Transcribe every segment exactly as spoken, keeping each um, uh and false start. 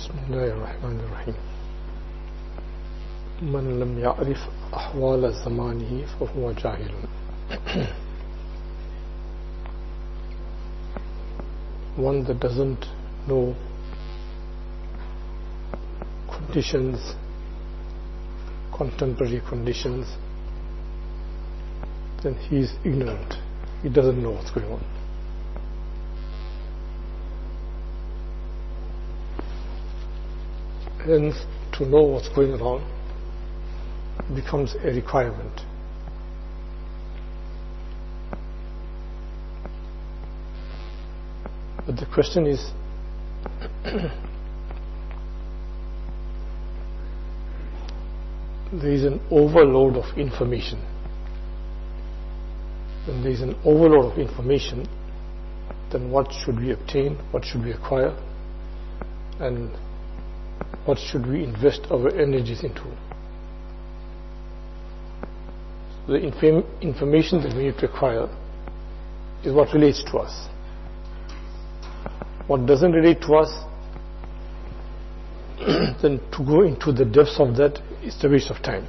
بسم الله الرحمن الرحيم من لم يعرف أحوال زمانه فهو جاهل. One that doesn't know conditions, contemporary conditions, then he is ignorant. He doesn't know what's going on. Hence, to know what's going on becomes a requirement. But the question is, there is an overload of information. When there is an overload of information, then what should we obtain, what should we acquire, and what should we invest our energies into? The inform information that we need to acquire is what relates to us. What doesn't relate to us, then to go into the depths of that is a waste of time.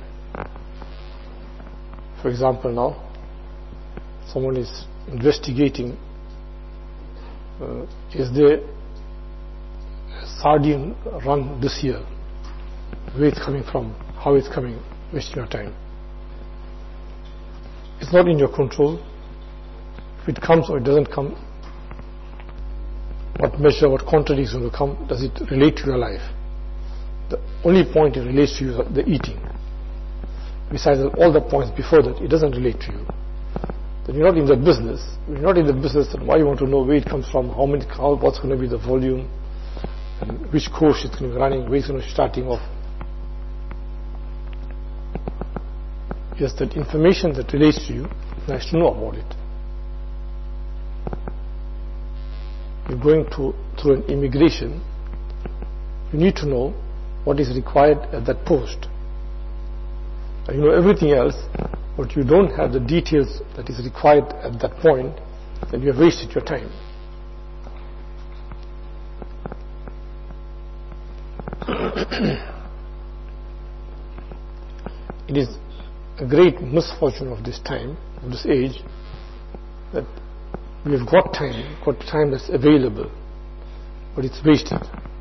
For example, now someone is investigating, uh, is there a sardine run this year, where it's coming from, how it's coming, wasting your time. It's not in your control. If it comes or it doesn't come, what measure, what quantity is going to come, does it relate to your life? The only point it relates to you is the eating. Besides all the points before that, it doesn't relate to you. Then you're not in the business. If you're not in the business, then why you want to know where it comes from, how many, how, what's going to be the volume, and which course it's going to be running, where it's going to be starting off. Yes, that information that relates to you, it's nice to know about it. You're going to through an immigration, you need to know what is required at that post. And you know everything else, but you don't have the details that is required at that point, then you have wasted your time. It is a great misfortune of this time, of this age, that we have got time, got time that's available, but it's wasted.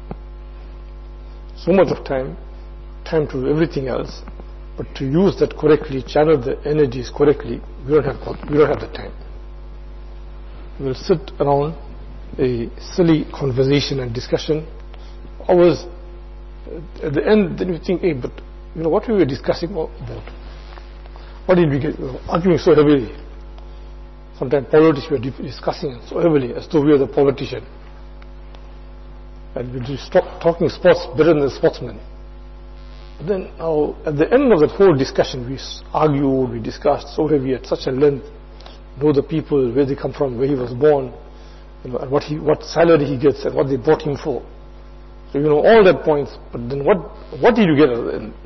So much of time, time to do everything else, but to use that correctly, channel the energies correctly, we don't have, we don't have the time. We will sit around a silly conversation and discussion, hours. At the end, then you think, hey, but you know what we were discussing about? What did we get? You know, arguing so heavily. Sometimes politics we are discussing so heavily as though we are the politician. And we just stop talking sports better than the sportsman. But then now, at the end of that whole discussion, we argued, we discussed so heavy at such a length, know the people, where they come from, where he was born, you know, and what he, what salary he gets, and what they bought him for. So you know all that points, but then what, what did you get at the end?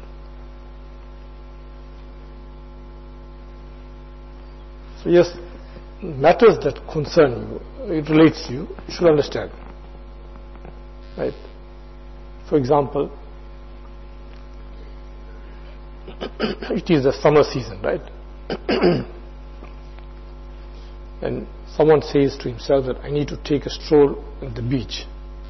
So yes, matters that concern you, it relates to you, you should understand. Right? For example, it is the summer season, right? And someone says to himself that I need to take a stroll at the beach.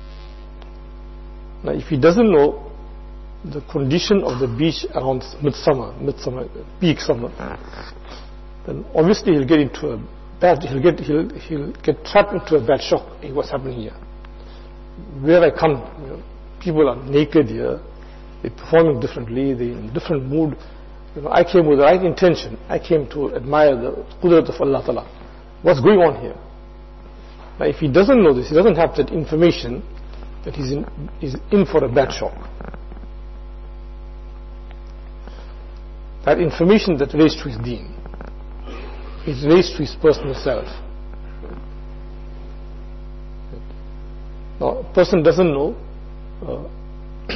Now if he doesn't know the condition of the beach around midsummer, midsummer, peak summer, then obviously he'll get into a bad, he'll get, he'll, he'll get trapped into a bad shock. Hey, what's happening here? Where I come, you know, people are naked here, they're performing differently, they're in a different mood. You know, I came with the right intention. I came to admire the qudrat of Allah Ta'ala. What's going on here? Now if he doesn't know this, he doesn't have that information, that he's in, he's in for a bad shock. That information that relates to his deen, it relates to his personal self. Now, a person doesn't know uh,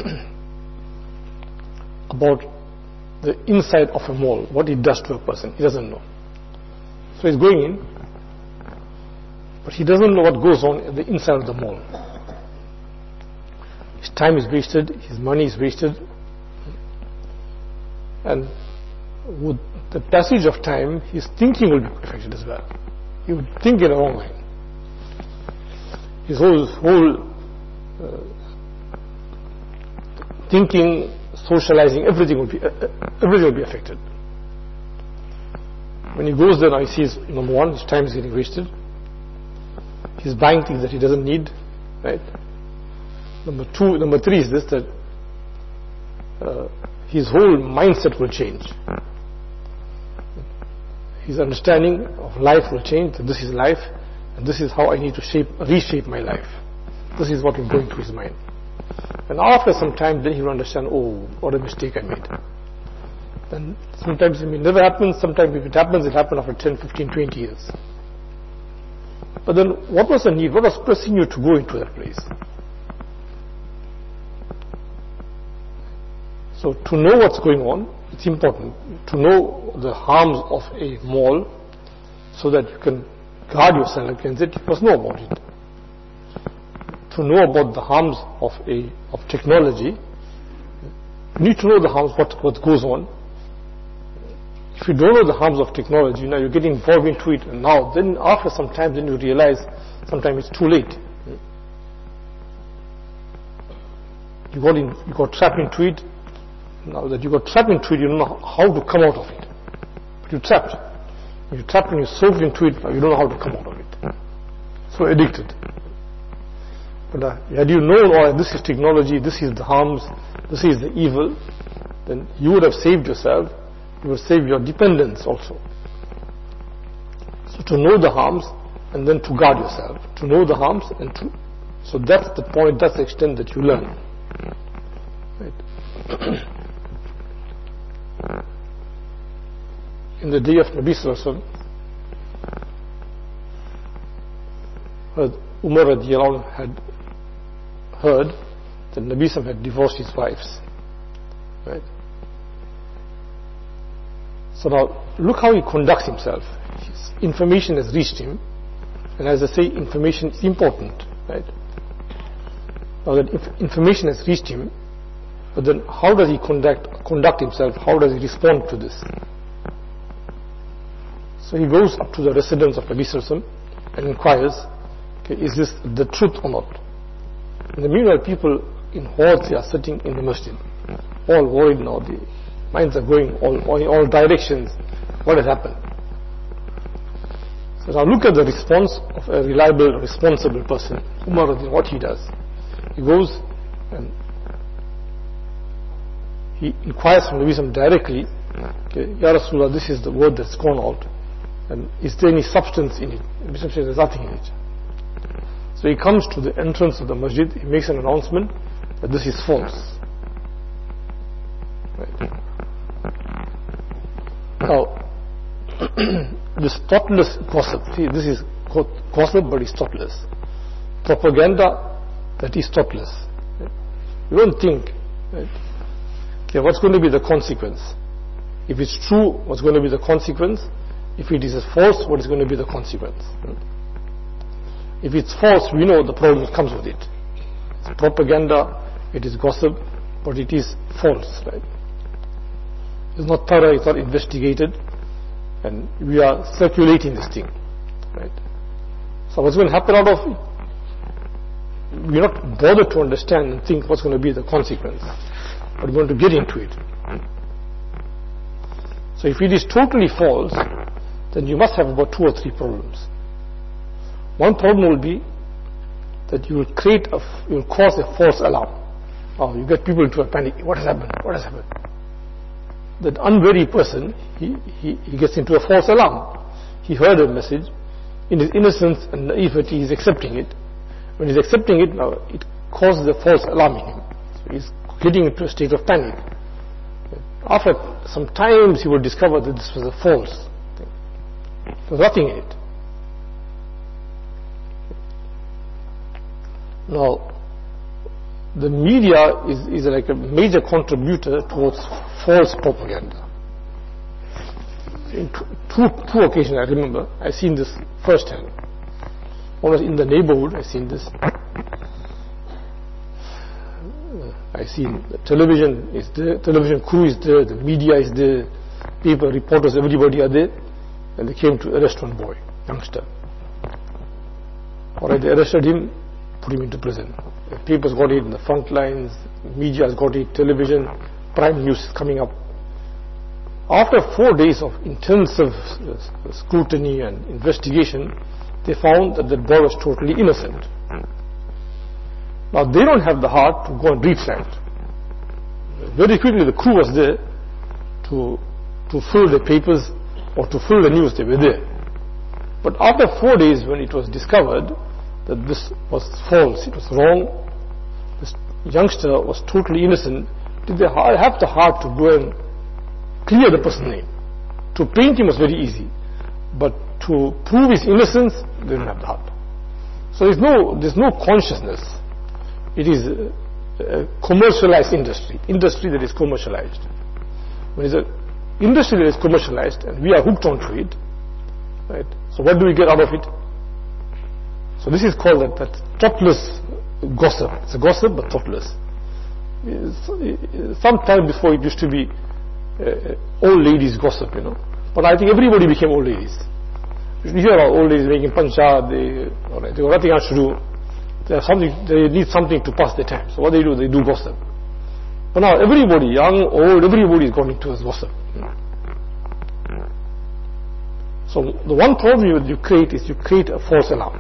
about the inside of a mall, what it does to a person. He doesn't know. So he's going in, but he doesn't know what goes on at the inside of the mall. his time is wasted, his money is wasted, and with the passage of time, his thinking will be affected as well. He would think in a wrong line. His whole, whole uh, thinking, socializing, everything will be uh, everything will be affected. When he goes there now, he sees, number one, his time is getting wasted. He's buying things that he doesn't need, right? Number two, number three is this, that uh, his whole mindset will change. His understanding of life will change, that this is life, and this is how I need to shape, reshape my life. This is what will go into his mind. And after some time, then he will understand, oh, what a mistake I made. Then sometimes it may never happen, sometimes if it happens, it happens after ten, fifteen, twenty years. But then what was the need? What was pressing you to go into that place? So to know what's going on, it's important. To know the harms of a mall so that you can guard yourself against it, you must know about it. To know about the harms of a of technology, you need to know the harms, what, what goes on. If you don't know the harms of technology, you know, you get involved into it, and now, then after some time, then you realize sometimes it's too late. You got in, you got trapped into it. Now that you got trapped into it, you don't know how to come out of it. But you're trapped. You're trapped and you're soaked into it, you don't know how to come out of it. So addicted. But uh, had you known, oh, this is technology, this is the harms, this is the evil, then you would have saved yourself. You will save your dependents also. So to know the harms and then to guard yourself. To know the harms and to... So that's the point, that's the extent that you learn. Right. In the day of Nabi Sallallahu Alaihi Wasallam, Umar radiallahu anhu had heard that Nabi Sallallahu had divorced his wives. Right. So now, look how he conducts himself. His information has reached him, and as I say, information is important, right? Now that if information has reached him, but then how does he conduct conduct himself? How does he respond to this? So he goes up to the residence of Nabi Sallallahu Alaihi Wasallam and inquires, okay, is this the truth or not? In the meanwhile, people in hordes are sitting in the masjid, all worried now. The minds are going all, all in all directions. What has happened? So now look at the response of a reliable, responsible person. Umar, what he does, he goes and he inquires from Nabi Sallallahu directly, okay, Ya Rasulullah, this is the word that's gone out, and is there any substance in it? Nabi Sallallahu says there's nothing in it. So he comes to the entrance of the masjid, he makes an announcement that this is false. Right. Now, this thoughtless gossip, see, this is gossip, but it's thoughtless. Propaganda that is thoughtless. Right? You don't think, right? Okay, what's going to be the consequence? If it's true, what's going to be the consequence? If it is false, what is going to be the consequence? Right? If it's false, we know the problem comes with it. It's propaganda, it is gossip, but it is false, right? It's not thorough, it's not investigated, and we are circulating this thing, right? So what's going to happen out of it? We're not bothered to understand and think what's going to be the consequence, but we're going to get into it. So if it is totally false, then you must have about two or three problems. One problem will be that you will create a, you will cause a false alarm. Oh, you get people into a panic. What has happened? What has happened? That unwary person, he, he, he gets into a false alarm. He heard a message. In his innocence and naivety, he's accepting it. When he's accepting it, now it causes a false alarm in him. So he's getting into a state of panic. After some time, he will discover that this was a false thing. There's nothing in it. Now, the media is, is like a major contributor towards false propaganda. In two, two occasions I remember, I've seen this firsthand. One was in the neighborhood, I've seen this. I see the television is there, television crew is there, the media is there, people, reporters, everybody are there, and they came to arrest one boy, youngster. Alright, they arrested him, put him into prison. The papers got it, the front lines, media has got it, television, prime news is coming up. After four days of intensive scrutiny and investigation, they found that the boy was totally innocent. Now they don't have the heart to go and replant. Very quickly the crew was there to, to fill the papers or to fill the news, they were there. But after four days when it was discovered that this was false, it was wrong, this youngster was totally innocent, did they have the heart to go and clear the person's name? To paint him was very easy, but to prove his innocence, they didn't have the heart. So there's no, there's no consciousness. It is a, a commercialized industry, industry that is commercialized. When it's an industry that is commercialized and we are hooked onto it, right? So what do we get out of it? So this is called that, that thoughtless gossip. It's a gossip but thoughtless. Some time before it used to be uh, old ladies gossip, you know. But I think everybody became old ladies. You hear about old ladies making pancha, they, right, they got nothing else to do. They, have something, they need something to pass their time. So what they do, they do gossip. But now everybody, young, old, everybody is going into gossip. So the one problem you, you create is you create a false alarm.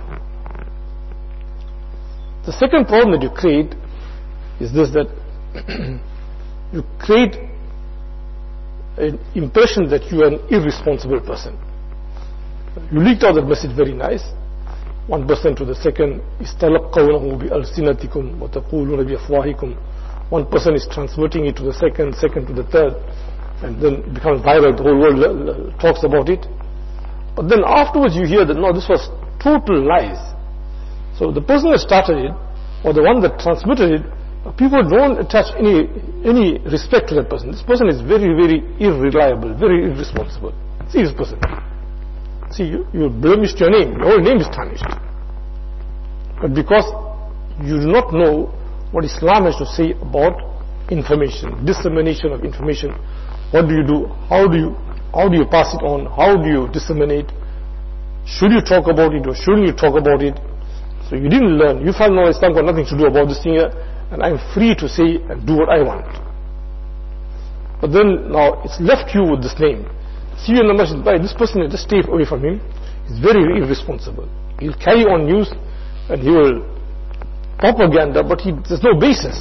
The second problem that you create is this, that you create an impression that you are an irresponsible person. You leaked out that message very nice. One person to the second is talaqawnahu bi alsinatikum wa taquluna bi afwahikum. One person is transmitting it to the second, second to the third, and then it becomes viral, the whole world talks about it. But then afterwards you hear that no, this was total lies. So the person that started it, or the one that transmitted it, people don't attach any any respect to that person. This person is very, very irreliable, very irresponsible. See this person. See, you, you blemished your name, your whole name is tarnished. But because you do not know what Islam has to say about information, dissemination of information, what do you do, how do you, how do you pass it on, how do you disseminate, should you talk about it or shouldn't you talk about it? So you didn't learn, you felt no, Islam got nothing to do about this thing here, and I'm free to say and do what I want. But then now it's left you with this name. See you in the masjid, by this person, just stay away from him. He's very, very irresponsible. He'll carry on news and he will propaganda, but he, there's no basis.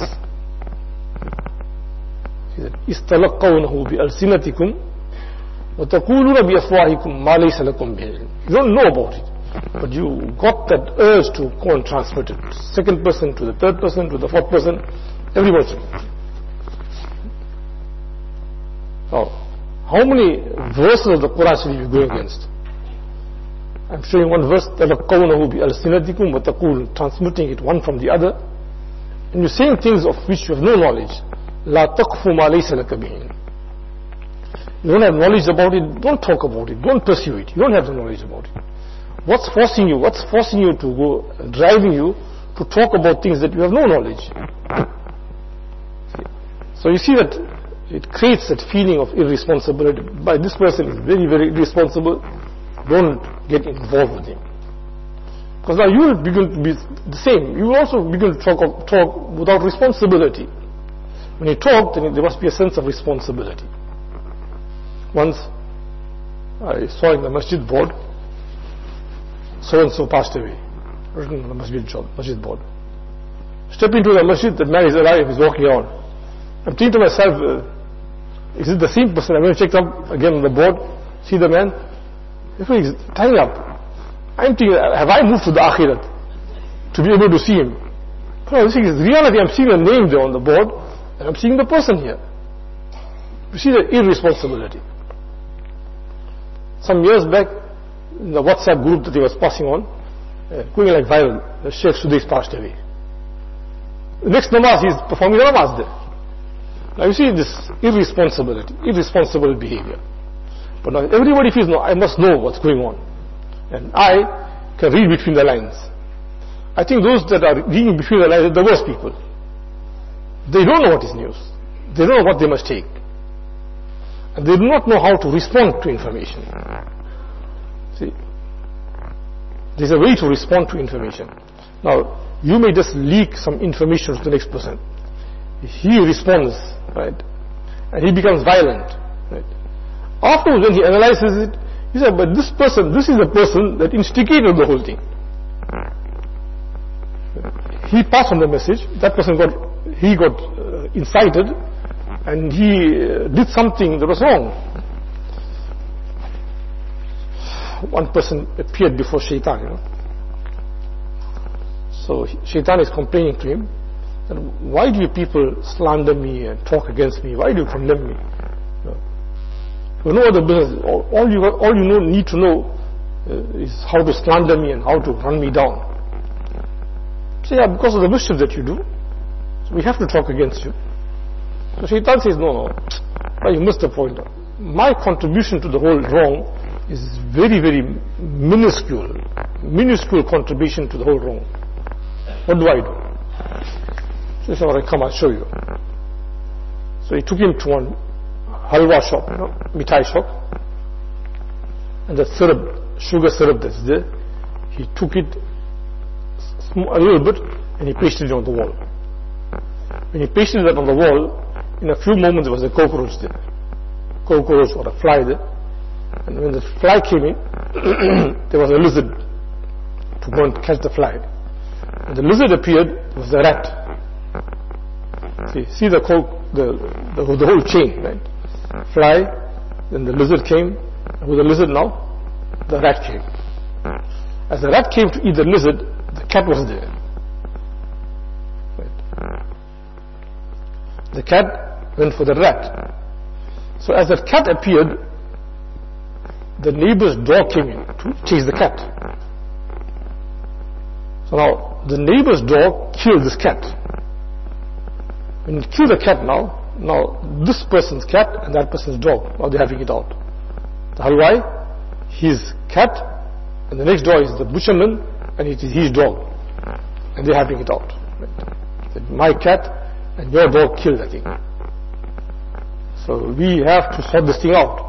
He said, إِسْتَلَقَّوْنَهُ بِأَلْسِنَتِكُمْ وَتَقُولُونَ بِأَفْوَاهِكُمْ مَا لَيْسَ لَكُمْ بِهِ. You don't know about it, but you got that urge to go and transmit it. Second person to the third person to the fourth person, everybody. Now, how many verses of the Quran should you be going against? I'm showing one verse, تَلَقَّوْنَهُ بِأَلْسِنَتِكُمْ وَتَقُولُ, transmitting it one from the other, and you're saying things of which you have no knowledge. لَا تَقْفُ مَا لَيْسَ لَكَ بِهِ. You don't have knowledge about it, don't talk about it, don't pursue it. You don't have the knowledge about it. What's forcing you? What's forcing you to go, driving you to talk about things that you have no knowledge? So you see that it creates that feeling of irresponsibility. By this person is very, very irresponsible. Don't get involved with him. Because now you will begin to be the same. You will also begin to talk, of, talk without responsibility. When you talk, then there must be a sense of responsibility. Once I saw in the masjid board, so and so passed away, written on the masjid job, masjid board. Step into the masjid, that man is alive, he's walking on. I'm thinking to myself, uh, is it the same person? I'm going to check up again on the board, see the man. He's tying up. I'm thinking, have I moved to the akhirat to be able to see him? No, this is reality. I'm seeing a name there on the board, and I'm seeing the person here. You see the irresponsibility. Some years back, in the WhatsApp group that he was passing on, uh, going like viral, the Sheikh Sudais passed away. The next namaz, he's performing the namaz there. Now you see this irresponsibility, irresponsible behavior. But now everybody feels, no, I must know what's going on. And I can read between the lines. I think those that are reading between the lines are the worst people. They don't know what is news. They don't know what they must take. And they do not know how to respond to information. See, there's a way to respond to information. Now, you may just leak some information to the next person. He responds, right? And he becomes violent, right? Afterwards, when he analyzes it, he said, but this person, this is the person that instigated the whole thing. He passed on the message, that person got, he got uh, incited, and he uh, did something that was wrong. One person appeared before Shaitan, you know. So Shaitan is complaining to him, that why do you people slander me and talk against me? Why do you condemn me? You know, you know other business. All, all you all you know, need to know uh, is how to slander me and how to run me down. So yeah, because of the mischief that you do, so we have to talk against you. So Shaitan says, no, no, well, you missed the point. My contribution to the whole wrong is very, very minuscule, minuscule contribution to the whole wrong. What do I do? So he said, all right, come, I'll show you. So he took him to one halwa shop, you know, mithai shop, and the syrup, sugar syrup that's there, he took it a little bit and he pasted it on the wall. When he pasted it on the wall, in a few moments there was a cockroach there. Cockroach or a fly there. And when the fly came in, there was a lizard to go and catch the fly. When the lizard appeared, it was a rat. See, see the, the, the, the whole chain, right? Fly, then the lizard came, and with the lizard now, the rat came. As the rat came to eat the lizard, the cat was there. Right. The cat went for the rat. So as the cat appeared, the neighbor's dog came in to chase the cat. So now, the neighbor's dog killed this cat. When you kill the cat now, now this person's cat and that person's dog, now they're having it out. The halwai, his cat, and the next door is the butcherman, and it is his dog. And they're having it out. Right? My cat and your dog killed that thing. So we have to sort this thing out.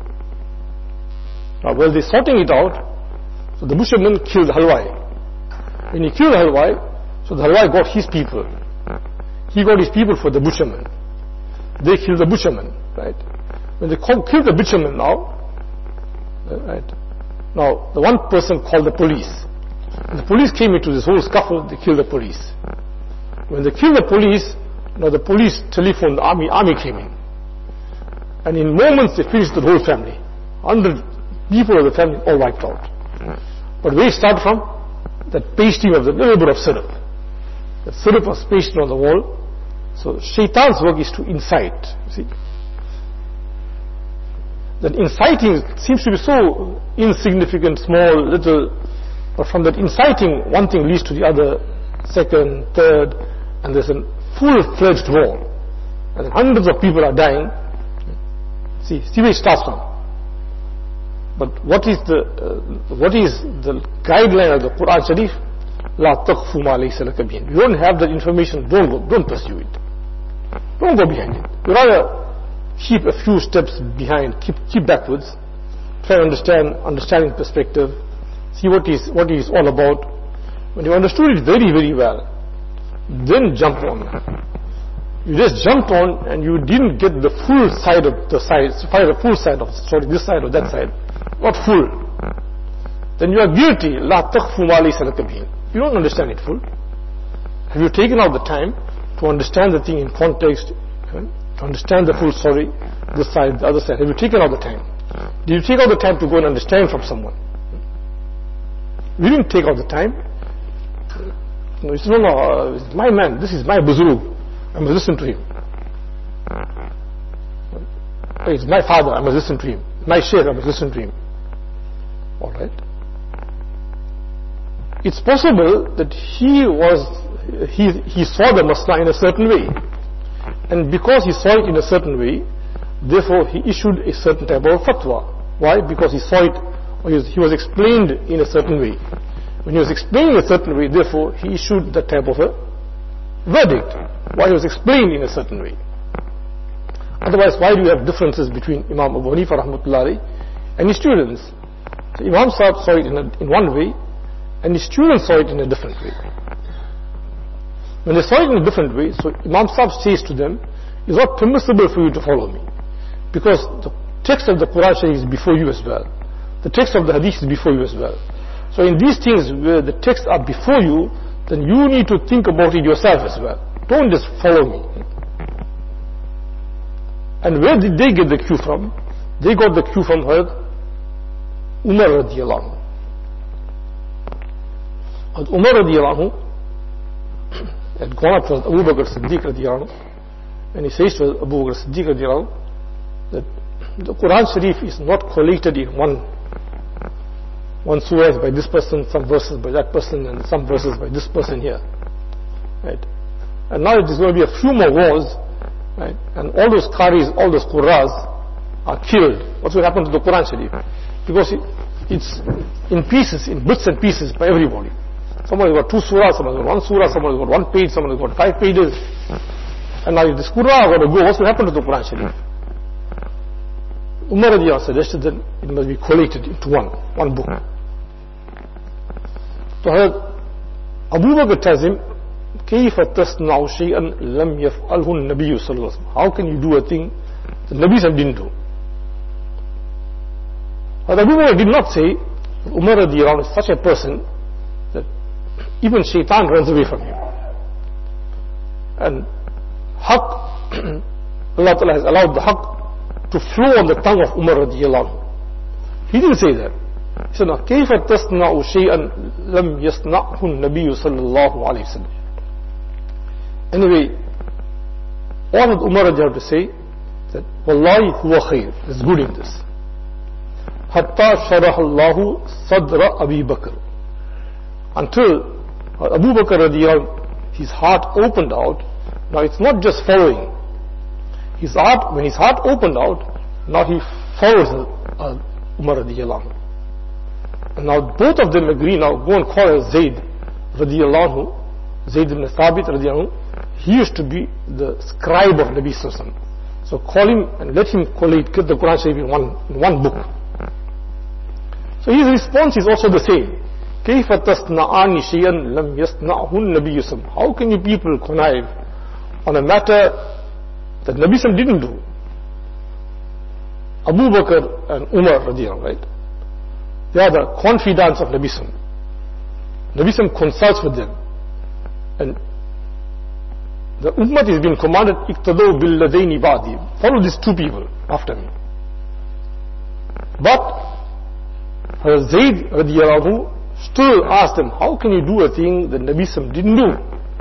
Now while they're sorting it out, so the butcherman killed the halwai. When he killed the halwai, so the halwai got his people. He got his people for the butcherman. They killed the butcherman, right? When they killed the butcherman now, right? Now the one person called the police. When the police came into this whole scuffle, they killed the police. When they killed the police, now the police telephoned the army, army came in. And in moments they finished the whole family. Hundred people of the family all wiped out. But where it started from? That pasting of the little bit of syrup. The syrup was pasted on the wall. So Shaitan's work is to incite. See, that inciting seems to be so insignificant, small, little, but from that inciting, one thing leads to the other, second, third, and there's a full-fledged war. And hundreds of people are dying. See, see where it starts from. But what is the uh, what is the guideline of the Quran Sharif? La taqfu ma laysa laka bihi. You don't have that information, don't go, don't pursue it. Don't go behind it. You rather keep a few steps behind, keep keep backwards, try to understand, understanding perspective, see what is what is all about. When you understood it very, very well, then jump on. You just jumped on and you didn't get the full side of the side, the full side of the story, this side or that side, not full. Then you are guilty. La taqfu ma laysa laka bihi. You don't understand it full. Have you taken out the time to understand the thing in context, to understand the full story, this side, the other side? Have you taken out the time? Did you take out the time to go and understand from someone? You didn't take out the time. No, you said, no, no, uh, it's my man, this is my buzurg, I must listen to him. It's my father, I must listen to him. My sheikh, I must listen to him. Alright. It's possible that he was, he, he saw the masla in a certain way. And because he saw it in a certain way, therefore he issued a certain type of fatwa. Why? Because he saw it, or he was explained in a certain way. When he was explaining a certain way, therefore he issued that type of a verdict, why he was explained in a certain way. Otherwise, why do you have differences between Imam Abu Hanifa rahmatullahi and his students? So Imam Sahib saw it in, a, in one way, and his students saw it in a different way. When they saw it in a different way, so Imam Sahib says to them, it's not permissible for you to follow me, because the text of the Quran Sharif is before you as well. The text of the Hadith is before you as well. So in these things where the texts are before you, then you need to think about it yourself as well. Don't just follow me. And where did they get the cue from? They got the cue from her Umar radiallahu anhu. Umar radiallahu anhu had gone up to Abu Bakr Siddiq radiallahu anhu, and he says to Abu Bakr Siddiq radiallahu anhu that the Quran Sharif is not collated in one one surah is by this person, some verses by that person, and some verses by this person here. Right? And now there's going to be a few more wars, right? And all those qaris, all those qurras are killed. What's going to happen to the Quran Sharif? Because it, it's in pieces, in bits and pieces by everybody. Someone has got two surahs, someone has got one surah, someone has got one page, someone has got five pages. And now if this qurra are going to go, what's going to happen to the Quran Sharif? Umar radiallahu suggested that it must be collated into one, one book. So Abu Bakr tells him, كيف تصنع شيئا لم يفعله النبي صلى الله عليه وسلم. How can you do a thing that Nabi didn't do? But Abu Bakr did not say, Umar radiallahu is such a person that even shaitan runs away from him. And haqq, Allah Ta'ala has allowed the haqq to flow on the tongue of Umar radiallahu anhu. He didn't say that. He said, كيف تصنع شيئا لم يصنعه النبي صلى الله عليه وسلم. Anyway, all that Umar radiallahu to say that Wallahi huwa khair, is good in this. حتى شرح الله صدر أبي بكر, until Abu Bakr radiallahu, his heart opened out. Now it's not just following. His heart, when his heart opened out, now he follows uh, Umar radiallahu anhu. And now both of them agree, now go and call Zayd radiallahu anhu, Zayd ibn Thabit radiallahu anhu. He used to be the scribe of Nabi sallallahu alaihi wasallam. So call him and let him collate the Quran Sharif in one, in one book. So his response is also the same. كيف تصنعان شيئا لم يصنعه النبي صلى الله عليه وسلم. How can you people connive on a matter that Nabi Sallam didn't do? Abu Bakr and Umar radiallahu, right? They are the confidants of Nabi Sallam. Nabi Sallam consults with them. And the Ummah is being commanded, iqtadaw billadaini ba'di. Follow these two people after me. But Zayd radiallahu still asked them, how can you do a thing that Nabi Sallam didn't do?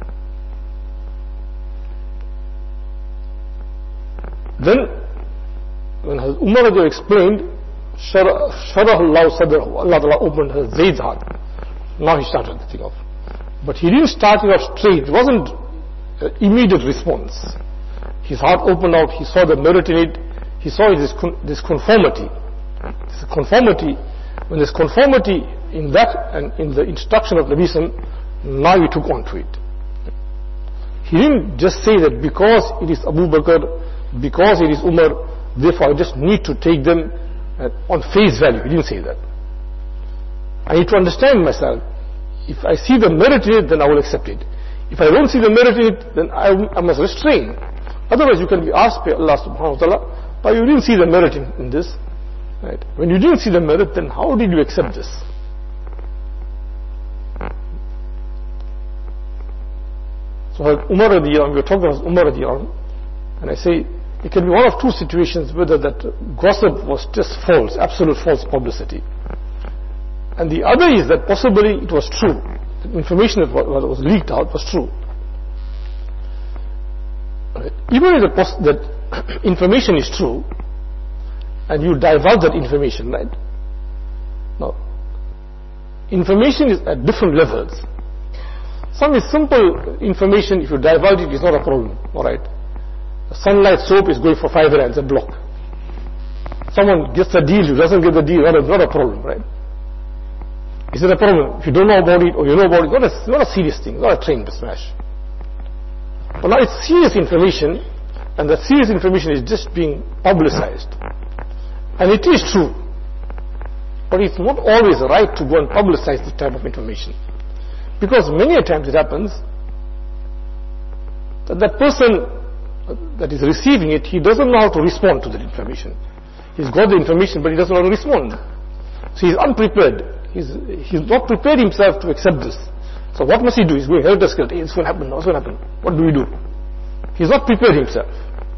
Then, when Umar radiallahu explained, Sharah Allah sadrahu, Allah Ta'ala opened Zayd's heart. Now he started the thing off. But he didn't start it off straight. It wasn't an immediate response. His heart opened out, he saw the merit in it, he saw this, this conformity. This conformity, when there's conformity in that and in the instruction of Nabi Sallam, now he took on to it. He didn't just say that because it is Abu Bakr, because it is Umar, therefore I just need to take them on face value. He didn't say that. I need to understand myself. If I see the merit in it, then I will accept it. If I don't see the merit in it, then I, I must restrain. Otherwise you can be asked by Allah subhanahu wa ta'ala, but you didn't see the merit in, in this. Right? When you didn't see the merit, then how did you accept this? So Umar radiallahu, we were talking about Umar radiallahu, and I say, it can be one of two situations, whether that gossip was just false, absolute false publicity. And the other is that possibly it was true. The information that was leaked out was true. Right? Even if the that information is true, and you divulge that information, right? Now, information is at different levels. Some is simple information, if you divulge it, is not a problem, alright? Sunlight soap is going for five rands a block. Someone gets a deal, who doesn't get the deal, well, it's not a problem, right? Is it a problem? If you don't know about it or you know about it, it's not a, not a serious thing, not a train smash. But now it's serious information, and that serious information is just being publicized. And it is true. But it's not always right to go and publicize this type of information. Because many a times it happens that that person that is receiving it, he doesn't know how to respond to that information. He's got the information, but he doesn't know how to respond. So he's unprepared. He's, he's not prepared himself to accept this. So what must he do? He's going helter-skelter. Hey, it's going to happen. What's going to happen? What do we do? He's not prepared himself.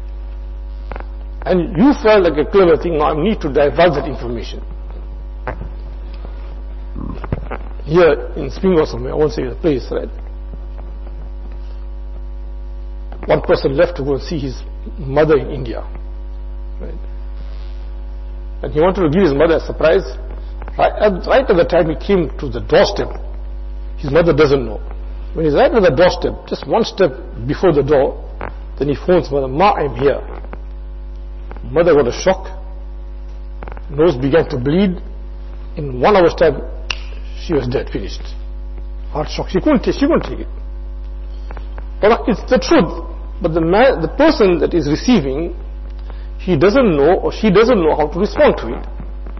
And you felt like a clever thing, now I need to divulge that information. Here in Spring or somewhere, I won't say the place, right? One person left to go and see his mother in India. Right? And he wanted to give his mother a surprise. Right at, right at the time he came to the doorstep, his mother doesn't know. When he's right at the doorstep, just one step before the door, then he phones mother, Ma, I'm here. Mother got a shock. Nose began to bleed. In one hour's time, she was dead, finished. Heart shock. She couldn't take, she couldn't take it. But it's the truth. But the man, the person that is receiving, he doesn't know or she doesn't know how to respond to it.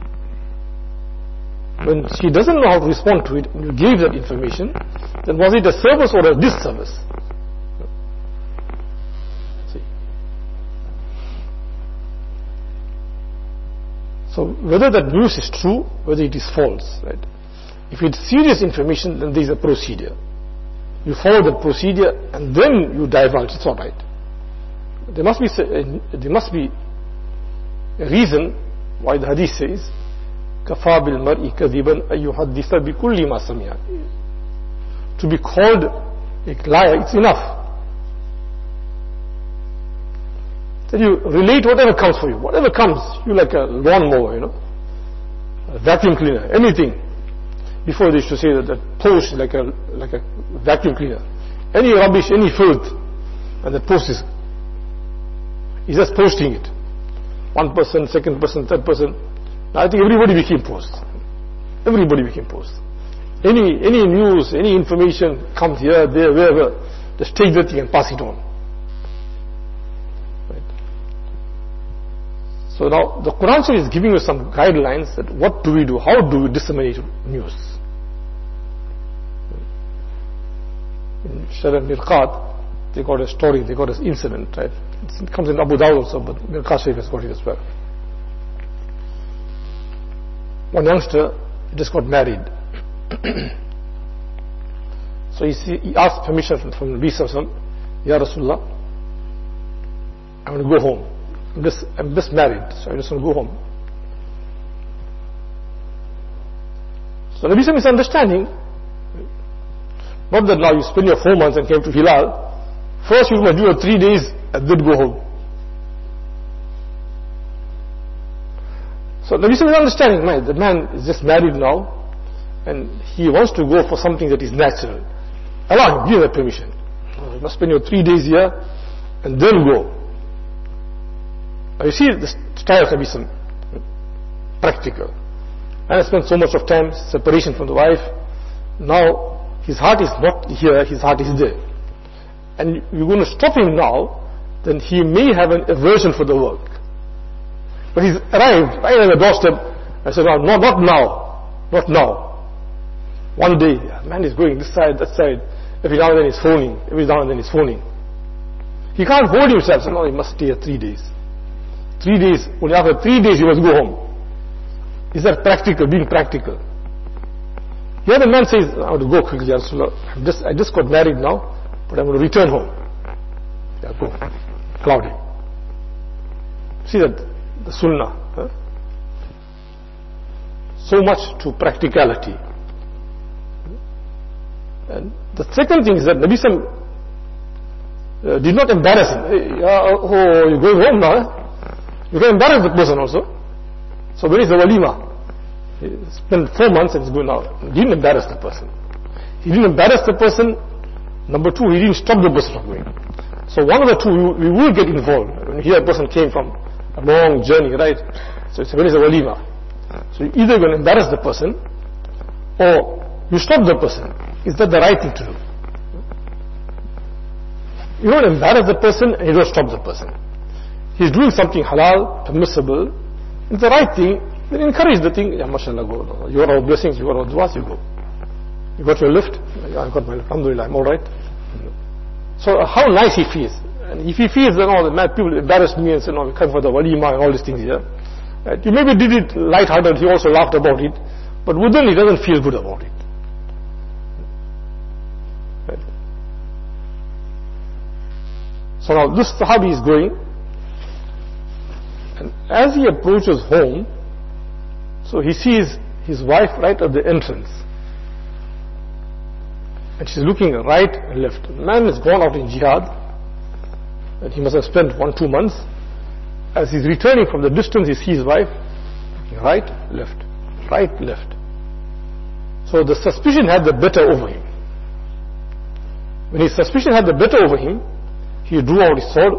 When she doesn't know how to respond to it, and you gave that information, then was it a service or a disservice? See. So whether that news is true, whether it is false, right? If it's serious information, then there is a procedure. You follow the procedure and then you divulge. It's all right. There must be there must be a reason why the hadith says, "Kafa bil mar'i kadhiban ay yuhaddisa bi kulli ma sami'a." To be called a liar, it's enough. Then you relate whatever comes for you. Whatever comes, you like a lawnmower, you know, a vacuum cleaner, anything. Before they used to say that the post is like a like a vacuum cleaner. Any rubbish, any filth, and the post is he's just posting it. One person, second person, third person. Now I think everybody became post. Everybody became post. Any any news, any information comes here, there, wherever, just take that thing and pass it on. Right. So now the Quran is giving us some guidelines that what do we do, how do we disseminate news. In Sharh al-Mirqat, they got a story, they got an incident, right? It comes in Abu Dawud also, but Mirqat Sharif has got it as well. One youngster just got married. So he, see, he asked permission from, from Nabi Sallallahu Alaihi Wasallam, Ya Rasulullah, I want to go home. I'm just, I'm just married, so I just want to go home. So Nabi Sallallahu Alaihi Wasallam is understanding. Not that now you spend your four months and came to Hilal. First you must do your three days and then go home. So Nabi Sallallahu Alaihi Wasallam is understanding, man, the man is just married now and he wants to go for something that is natural. Allow him, give that permission. You must spend your three days here and then go. Now you see the style of Nabi Sallallahu Alaihi Wasallam, practical. And I spent so much of time, separation from the wife. Now his heart is not here, his heart is there. And you're going to stop him now, then he may have an aversion for the work. But he's arrived right at the doorstep. I said, no, no, not now. Not now. One day, man is going this side, that side. Every now and then he's phoning. Every now and then he's phoning. He can't hold himself. So now he must stay here three days. Three days. Only after three days he must go home. Is that practical, being practical? Here the man says, I want to go quickly, Ya Rasulullah. I'm just, I just got married now, but I'm going to return home. Yeah, go. Cloudy. See that, the sunnah. Huh? So much to practicality. And the second thing is that Nabi Sallallahu Alaihi Wasallam uh, did not embarrass him. Hey, uh, oh, you're going home now. Eh? You can embarrass the person also. So where is the walima? He spent four months and he's going out. He didn't embarrass the person. He didn't embarrass the person. Number two, he didn't stop the person from going. So one of the two, we, we will get involved. When you hear a person came from a long journey, right? So it's where is the walima? So you're either going to embarrass the person or you stop the person. Is that the right thing to do? You don't embarrass the person and you don't stop the person. He's doing something halal, permissible, it's the right thing, then encourage the thing. Ya mashallah, go. You got our blessings, you got our du'as, you go. You got your lift? Yeah, I got my lift. Alhamdulillah, I'm alright. So uh, how nice he feels. And if he feels that all the mad people embarrassed me and said, no, we come for the walima and all these things here. Right? You maybe did it light-hearted, he also laughed about it, but within he doesn't feel good about it. Right? So now this Sahabi is going, and as he approaches home, so he sees his wife right at the entrance. And she's looking right and left. The man has gone out in jihad, and he must have spent one, two months. As he's returning from the distance, he sees his wife looking right, left, right, left. So the suspicion had the better over him. When his suspicion had the better over him, he drew out his sword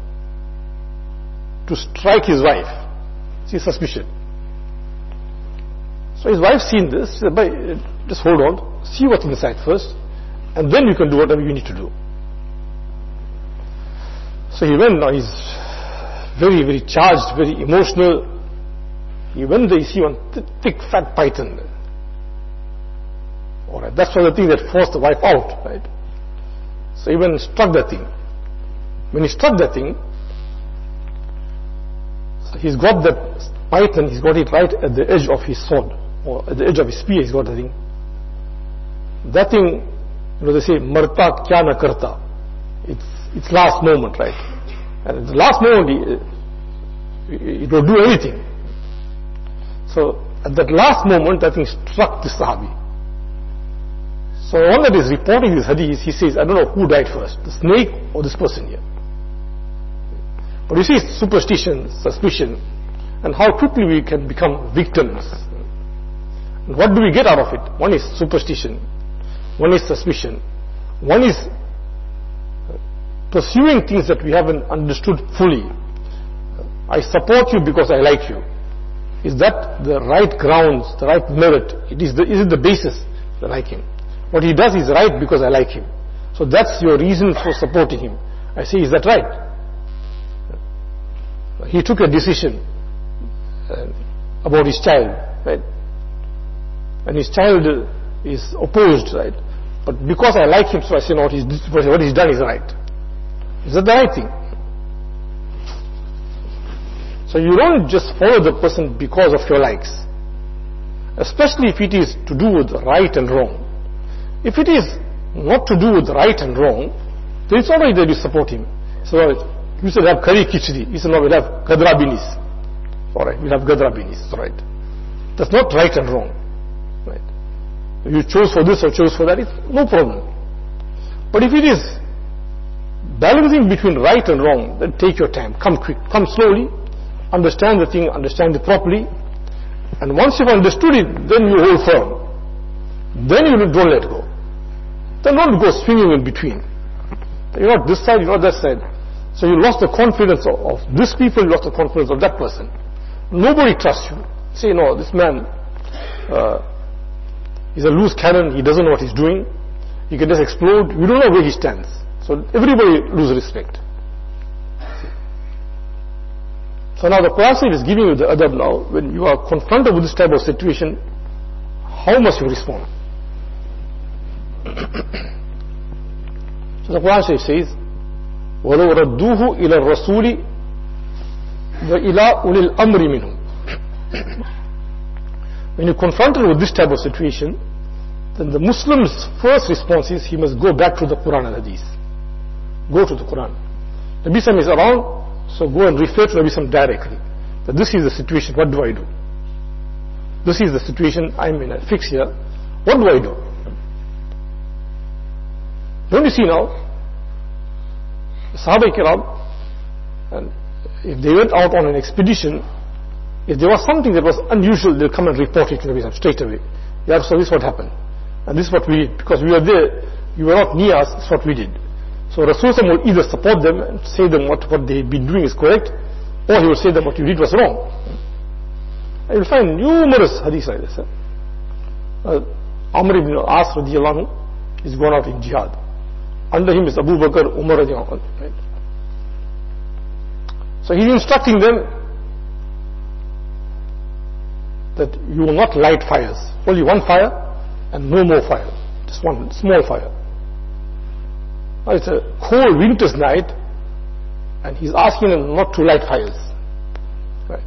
to strike his wife. See, suspicion. So his wife seen this, she said, just hold on, see what's inside first, and then you can do whatever you need to do. So he went, now he's very, very charged, very emotional. He went there, you see one th thick, fat python. Alright, that's one of the things that forced the wife out, right? So he went and struck that thing. When he struck that thing, so he's got that python, he's got it right at the edge of his sword, or at the edge of his spear, he's got the thing. That thing, you know, they say, marta kya na karta. It's, it's last moment, right? And at the last moment, it, it will do anything. So, at that last moment, that thing struck the Sahabi. So, one that is reporting this hadith, he says, I don't know who died first, the snake or this person here. But you see, superstition, suspicion, and how quickly we can become victims. And what do we get out of it? One is superstition. One is suspicion. One is pursuing things that we haven't understood fully. I support you because I like you. Is that the right grounds, the right merit? It is, the, is it the basis that I like him? What he does is right because I like him. So that's your reason for supporting him. I say, is that right? He took a decision uh, about his child, right? And his child is opposed, right? But because I like him, so I say, no, what he's, what he's done is right. Is that the right thing? So you don't just follow the person because of your likes. Especially if it is to do with right and wrong. If it is not to do with right and wrong, then it's alright that you support him. So you should have curry khichdi. He said, no, we'll have gadra binis. Alright, we'll have gadra binis. It's alright. That's not right and wrong. Right? You chose for this or chose for that, it's no problem. But if it is balancing between right and wrong, then take your time. Come quick, come slowly. Understand the thing, understand it properly. And once you've understood it, then you hold firm. Then you don't let go. Then don't go swinging in between. You're not this side, you're not that side. So you lost the confidence of, of this people, you lost the confidence of that person. Nobody trusts you. Say, no, this man, uh, he's a loose cannon, he doesn't know what he's doing. He can just explode, you don't know where he stands. So everybody loses respect. So now the Quran is giving you the adab now, when you are confronted with this type of situation, how must you respond? So the Quran says, وَلَوْ رَدُّوهُ إِلَى الرَّسُولِ وَإِلَىٰ أُولِي الْأَمْرِ مِنْهُمْ. When you're confronted with this type of situation, then the Muslim's first response is he must go back to the Quran and Hadith. Go to the Quran. Nabi Sam is around, so go and refer to Nabi Sam directly. That this is the situation, what do I do? This is the situation, I'm in a fix here. What do I do? Don't you see now? The Sahaba Kiram, and if they went out on an expedition, if there was something that was unusual, they'll come and report it to Nabi Sam straight away. Yeah, so this is what happened. And this is what we did. Because we were there, you were not near us, this is what we did. So Rasulullah will either support them and say them what, what they've been doing is correct, or he will say that what you did was wrong. And you'll find numerous hadiths like this. Uh, Amr ibn As radiallahu anhu is gone out in jihad. Under him is Abu Bakr, Umar, right? So he's instructing them that you will not light fires. Only one fire and no more fire. Just one small fire. Now it's a cold winter's night and he's asking them not to light fires. Right?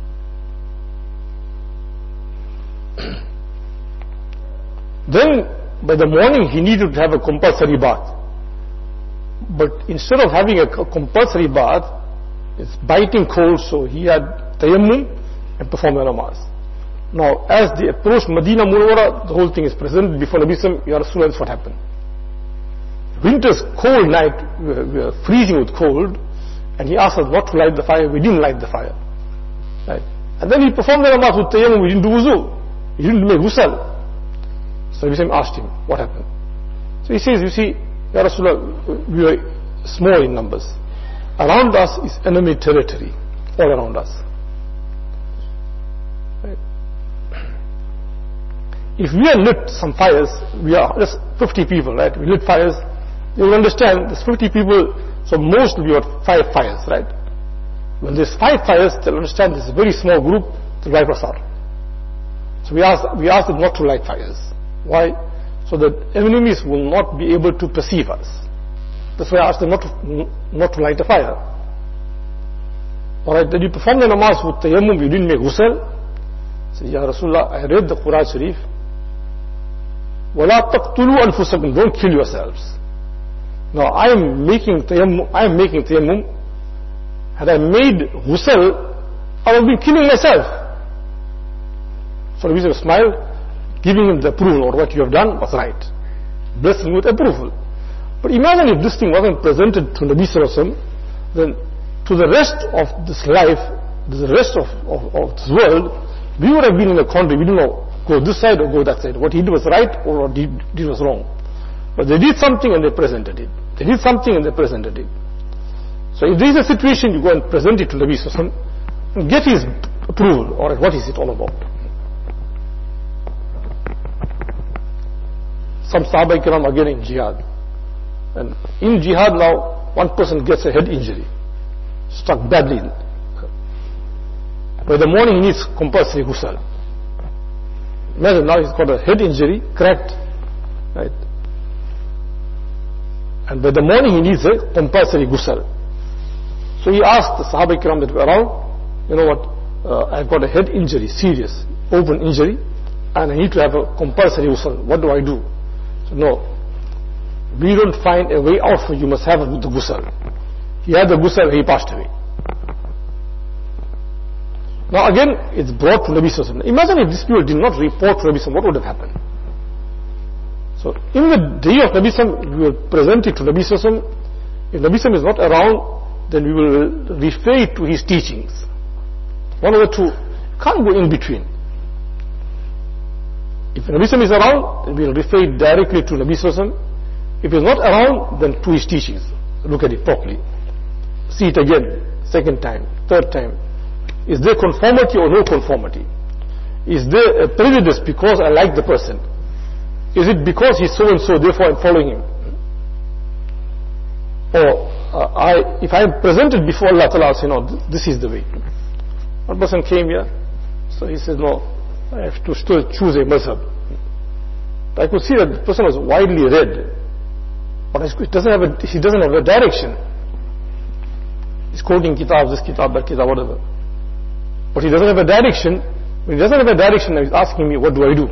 Then by the morning he needed to have a compulsory bath. But instead of having a compulsory bath, it's biting cold, so he had tayammum and performed the namaz. Now, as they approached Medina Munawwara, the whole thing is presented before Nabi Sallallahu Alaihi Wasallam. Ya Rasulullah, that's what happened. Winter's cold night, we were, we were freezing with cold, and he asked us not to light the fire. We didn't light the fire. Right? And then he performed the namaz with tayammum. We didn't do wuzu. He didn't make ghusl. So Nabi Sallallahu Alaihi Wasallam asked him, what happened? So he says, you see, Ya Rasulullah, we were small in numbers. Around us is enemy territory, all around us. Right? If we had lit some fires, we are just fifty people, right? We lit fires, you will understand there's fifty people, so most will be about five fires, right? When there's five fires, they'll understand this is a very small group to wipe us out. So we ask, we ask them not to light fires. Why? So that enemies will not be able to perceive us. That's why I asked them not to, not to light a fire. Alright, then you perform the namaz with tayammum, you didn't make ghusl. So, Ya Rasulullah, I read the Quran Sharif. وَلَا تَقْتُلُوا أَنفُسَكُمْ, don't kill yourselves. Now I am making tayammum, I am making tayammum. Had I made ghusl, I would have been killing myself. So the Nabi smiled, giving him the approval, or what you have done was right. Blessing with approval. But imagine if this thing wasn't presented to Nabi Sallallahu Alaihi Wasallam, then to the rest of this life, the rest of, of, of this world, we would have been in a quandary. We didn't know, go this side or go that side. What he did was right or what he did was wrong. But they did something and they presented it. They did something and they presented it. So if there is a situation, you go and present it to Nabi Sallallahu Alaihi Wasallam and get his approval. Or what is it all about? Some Sahaba Kiram are getting jihad. And in jihad now, one person gets a head injury, struck badly. By the morning he needs compulsory ghusl. Imagine now he's got a head injury, cracked, right? And by the morning he needs a compulsory ghusl. So he asked the Sahaba Kiram that were around, you know what, uh, I've got a head injury, serious, open injury, and I need to have a compulsory ghusl. What do I do? So no. We don't find a way out for you, must have the ghusl. He had the ghusl and he passed away. Now again, it's brought to Nabi Sallallahu Alaihi Wasallam. Imagine if these people did not report to Nabi Sallallahu Alaihi Wasallam, what would have happened? So in the day of Nabi Sallallahu Alaihi Wasallam, we will present it to Nabi Sallallahu Alaihi Wasallam. If Nabi Sallallahu Alaihi Wasallam is not around, then we will refer it to his teachings. One of the two. Can't go in between. If Nabi Sallallahu Alaihi Wasallam is around, then we will refer it directly to Nabi Sallallahu Alaihi Wasallam. If he's not around, then to his teachings. Look at it properly. See it again, second time, third time. Is there conformity or no conformity? Is there a prejudice because I like the person? Is it because he's so and so, therefore I'm following him? Or uh, I, if I am presented before Allah Ta'ala, I'll say, no, this is the way. One person came here, so he says, no, I have to still choose a mazhab. I could see that the person was widely read. But it doesn't have a, he doesn't have a direction. He's quoting kitab, this kitab, that kitab, whatever. But he doesn't have a direction. When he doesn't have a direction, he's asking me, what do I do?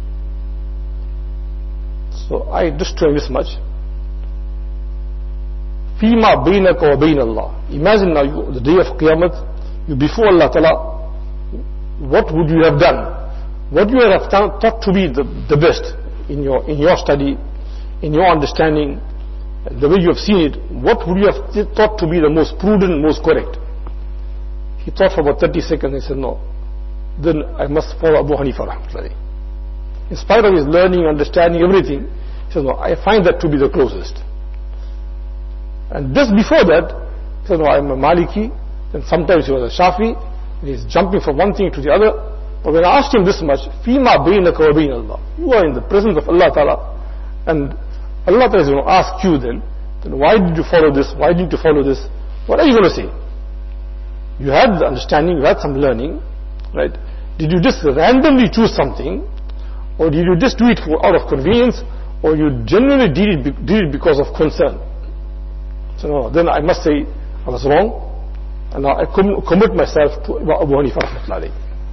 So I just tell him this much. Fima bainaka wa bain Allah. Imagine now, you, the day of Qiyamah, you before Allah Ta'ala, what would you have done? What you have thought to be the, the best in your, in your study, in your understanding, the way you have seen it, what would you have thought to be the most prudent, most correct? He thought for about thirty seconds and he said, no, then I must follow Abu Hanifa rahmatullahi. In spite of his learning, understanding, everything, he said, no, I find that to be the closest. And just before that, he said, no, I'm a Maliki, then sometimes he was a Shafi, and he's jumping from one thing to the other. But when I asked him this much, Fima bainaka wa bain Allah, you are in the presence of Allah Ta'ala, and Allah Ta'ala is going to ask you then, then why did you follow this? Why didn't you follow this? What are you going to say? You had the understanding, you had some learning, right? Did you just randomly choose something, or did you just do it for, out of convenience, or you genuinely did it, did it because of concern? So no, then I must say I was wrong, and now I com commit myself to Abu Hanifa rahmatullahi.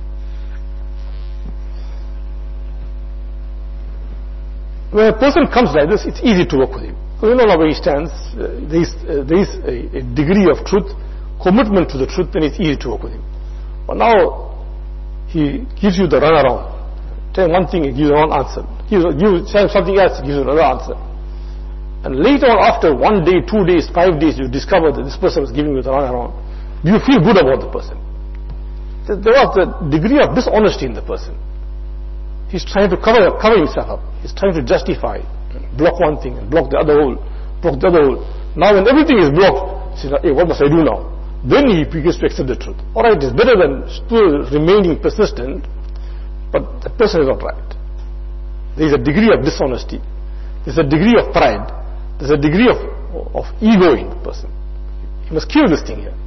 When a person comes like this, it's easy to work with him. You know where he stands. Uh, there is, uh, there is a, a degree of truth, commitment to the truth, then it's easy to work with him. But now, he gives you the runaround. Tell him one thing, he gives you one answer. Gives you tell him something else, he gives you another answer. And later on, after one day, two days, five days, you discover that this person was giving you the runaround. Do you feel good about the person? There was a degree of dishonesty in the person. He's trying to cover, cover himself up. He's trying to justify, block one thing and block the other hole, block the other hole. Now when everything is blocked, he says, hey, what must I do now? Then he begins to accept the truth. Alright, it's better than still remaining persistent, but the person is not right. There is a degree of dishonesty. There is a degree of pride. There is a degree of, of ego in the person. He must kill this thing here.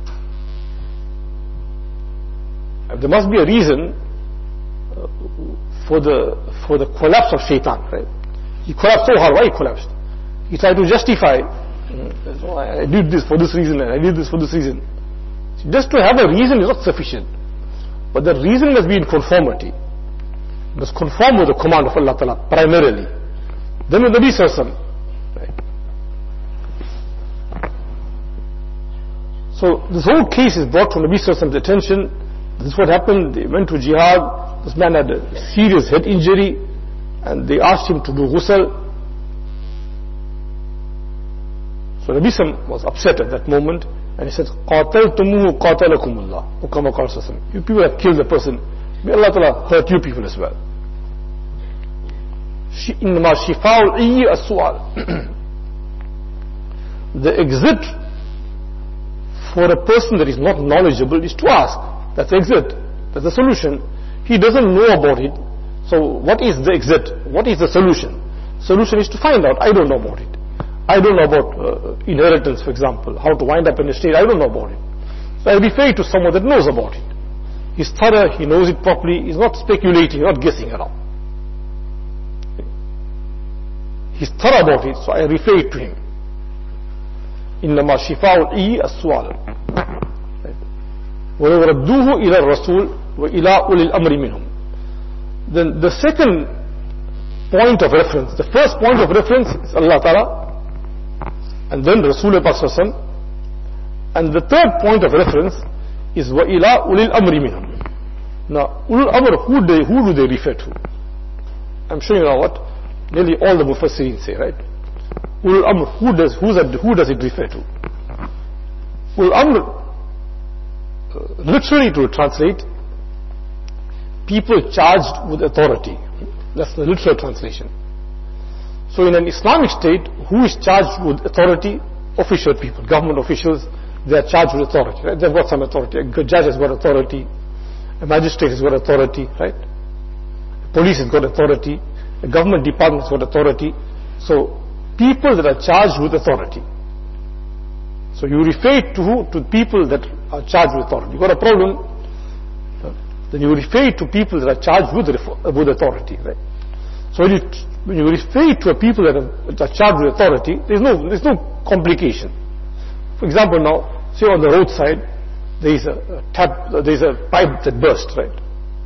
And there must be a reason uh, for the for the collapse of shaitan, right? He collapsed so hard. Why he collapsed? He tried to justify, mm, so I, I did this for this reason and I did this for this reason. Just to have a reason is not sufficient. But the reason must be in conformity. It must conform with the command of Allah Ta'ala primarily. Then with Nabi Sallallahu Alaihi Wasallam, right? So this whole case is brought to Nabi Sallallahu Alaihi Wasallam's attention. This is what happened. They went to jihad. This man had a serious head injury, and they asked him to do ghusl. So Nabi Sallam was upset at that moment, and he said, قَاتَلْتُمُوهُ قَاتَلَكُمُ اللَّهُ. You people have killed the person. May Allah Ta'ala hurt you people as well. إِنَّمَا شِفَاءُ الْعِيِّ السُّؤَالِ. The exit for a person that is not knowledgeable is to ask. That's the exit. That's the solution. He doesn't know about it. So what is the exit? What is the solution? Solution is to find out. I don't know about it. I don't know about uh, inheritance, for example. How to wind up in a state. I don't know about it. So I refer to someone that knows about it. He's thorough. He knows it properly. He's not speculating. Not guessing around. He's thorough about it. So I refer to him. إنما شفاء العي السؤال. وَيُرَدُّوهُ إِلَى الرَّسُولِ وَإِلَىٰ أُولِي الْأَمْرِ مِنْهُمْ. Then the second point of reference, the first point of reference is Allah Ta'ala, and then Rasulullah Sallallahu Alaihi Wasallam, and the third point of reference is وَإِلَىٰ أُولِي الْأَمْرِ مِنْهُمْ. Now, Ulul Amr, who, they, who do they refer to? I'm showing you now what nearly all the Mufassirin say, right? Ulul Amr, who does, who's that, who does it refer to? Ulul Amr, literally to translate, people charged with authority. That's the literal translation. So in an Islamic state, who is charged with authority? Official people, government officials, they are charged with authority, right? They've got some authority. A judge has got authority. A magistrate has got authority, right? The police has got authority. A government department has got authority. So people that are charged with authority. So you refer to who? To people that are charged with authority. You got a problem, then you refer to people that are charged with with authority, right? So when you, when you refer to a people that are, that are charged with authority, there's no there's no complication. For example, now say on the roadside there is a, a tap, there is a pipe that burst, right?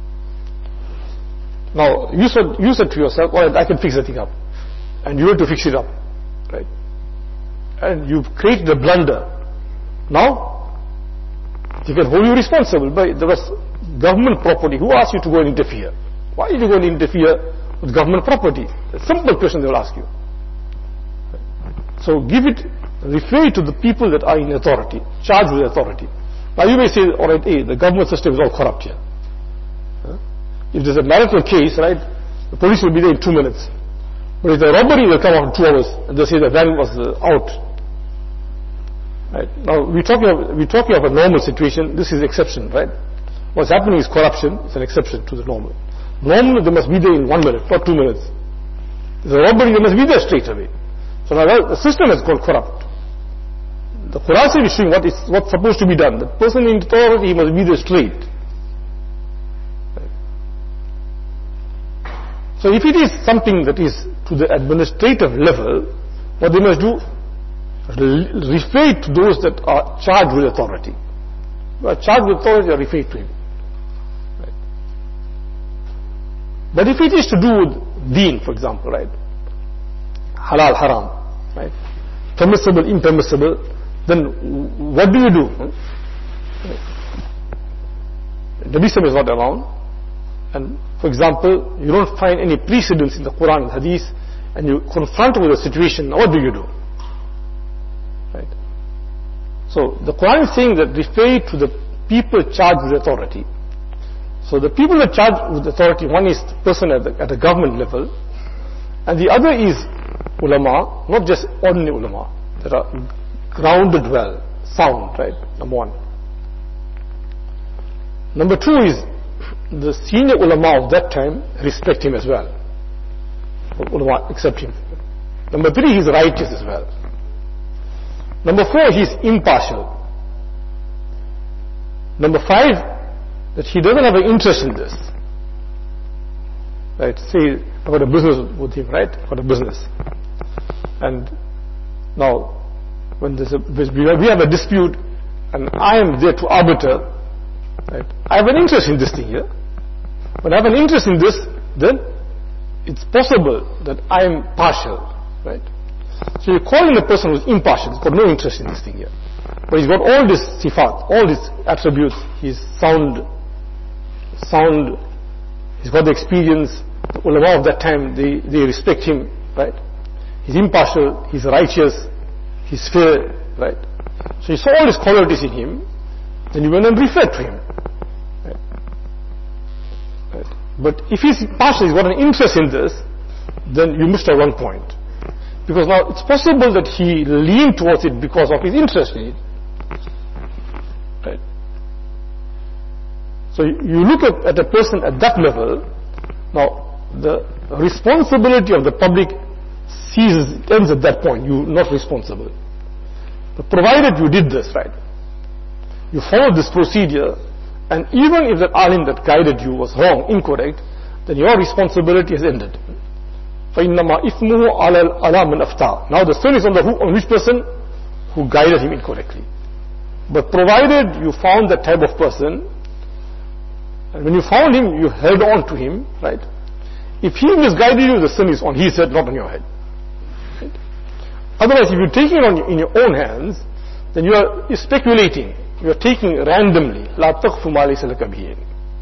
Now you said you said to yourself, "All right, I can fix the thing up," and you went to fix it up, right? And you've created a blunder. Now, they can hold you responsible. But there was government property. Who asked you to go and interfere? Why did you go and interfere with government property? A simple question they will ask you. So give it, refer to the people that are in authority, charged with authority. Now you may say, alright, hey, the government system is all corrupt here. If there's a marital case, right, the police will be there in two minutes. But if the robbery will come after two hours, and they'll say the van was uh, out. Right. Now, we're talking, of, we're talking of a normal situation. This is exception, right? What's happening is corruption. It's an exception to the normal. Normally, they must be there in one minute, not two minutes. If there's a robbery, they must be there straight away. So now the system has gone corrupt. the Quran is showing what is what's supposed to be done. The person in authority must be the straight. So if it is something that is to the administrative level, what they must do, refer to those that are charged with authority. Who are charged with authority, or refer to him. Right. But if it is to do with deen, for example, right, halal, haram, right, permissible, impermissible, then what do you do? The Nabi is not around, and for example, you don't find any precedence in the Quran and Hadith, and you confront with a situation, what do you do? Right. So the Quran is saying that refer to the people charged with authority. So the people that are charged with authority, one is the person at the, at the government level, and the other is ulama, not just ordinary ulama, that are grounded well, sound, right, number one. Number two is the senior ulama of that time respect him as well. Ulama accept him. Number three, he's righteous as well. Number four, he's impartial. Number five, that he doesn't have an interest in this. Right, say, I've got a business with him, right, I've got a business. And now, when there's a, we have a dispute, and I am there to arbiter, right, I have an interest in this thing here. When I have an interest in this, then it's possible that I am partial, right? So you're calling a person who's impartial, he's got no interest in this thing here. But he's got all this sifat, all these attributes, he's sound, sound, he's got the experience, the ulama of that time, they, they respect him, right? He's impartial, he's righteous, he's fair, right? So you saw all these qualities in him, then you went and referred to him. Right? Right. But if he's partial, he's got an interest in this, then you missed at one point. Because now it's possible that he leaned towards it because of his interest in it. Right. So you look at, at a person at that level, now the responsibility of the public ceases, it ends at that point. You're not responsible. But provided you did this, right, you followed this procedure, and even if that alim that guided you was wrong, incorrect, then your responsibility has ended. فَإِنَّمَا إِثْمُهُ عَلَى مَنْ أَفْتَى. Now the sin is on the on which person? Who guided him incorrectly. But provided you found that type of person, and when you found him, you held on to him, right? If he misguided you, the sin is on his head, not on your head. Right? Otherwise, if you're taking it on, in your own hands, then you are you're speculating. You are taking randomly. لَا تَخْفُ مَا لَيْسَ لَكَ بِهِ.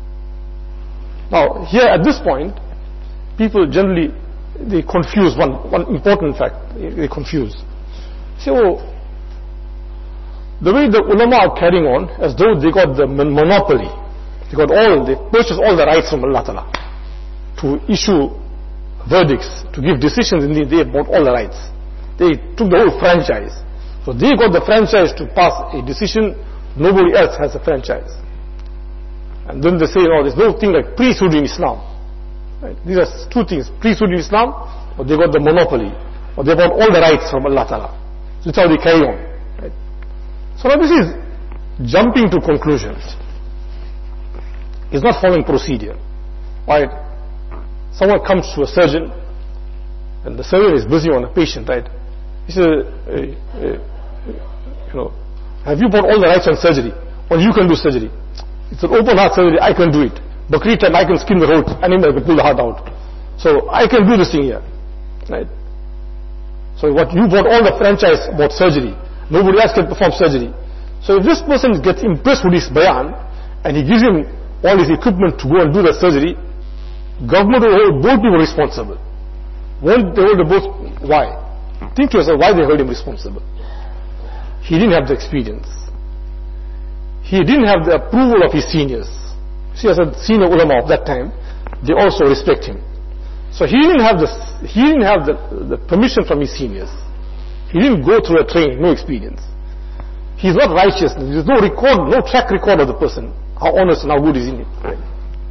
Now, here at this point, people generally, they confuse one, one important fact. They, they confuse. Say, oh, the way the ulama are carrying on, as though they got the monopoly. They got all, they purchased all the rights from Allah Ta'ala to issue verdicts, to give decisions. Indeed, they bought all the rights. They took the whole franchise. So they got the franchise to pass a decision. Nobody else has a franchise. And then they say, no, there's no thing like priesthood in Islam. Right? These are two things. Priesthood in Islam, or they got the monopoly, or they got all the rights from Allah Ta'ala. So that's how they carry on. Right? So now this is jumping to conclusions. It's not following procedure. Right? Someone comes to a surgeon, and the surgeon is busy on a patient, right? He says, hey, hey, you know, have you bought all the rights on surgery? Or you can do surgery. It's an open heart surgery, I can do it. Bakri time, I can skin the whole animal, I can pull the heart out. So I can do this thing here. Right? So what you bought all the franchise about surgery. Nobody else can perform surgery. So if this person gets impressed with his bayan, and he gives him all his equipment to go and do the surgery, government will hold both people responsible. Won't they hold both? Why? Think to yourself why they hold him responsible. He didn't have the experience. He didn't have the approval of his seniors. See, as a senior ulama of that time, they also respect him. So he didn't have the he didn't have the, the permission from his seniors. He didn't go through a training, no experience. He's not righteous. There's no record, no track record of the person. How honest and how good is he? Right?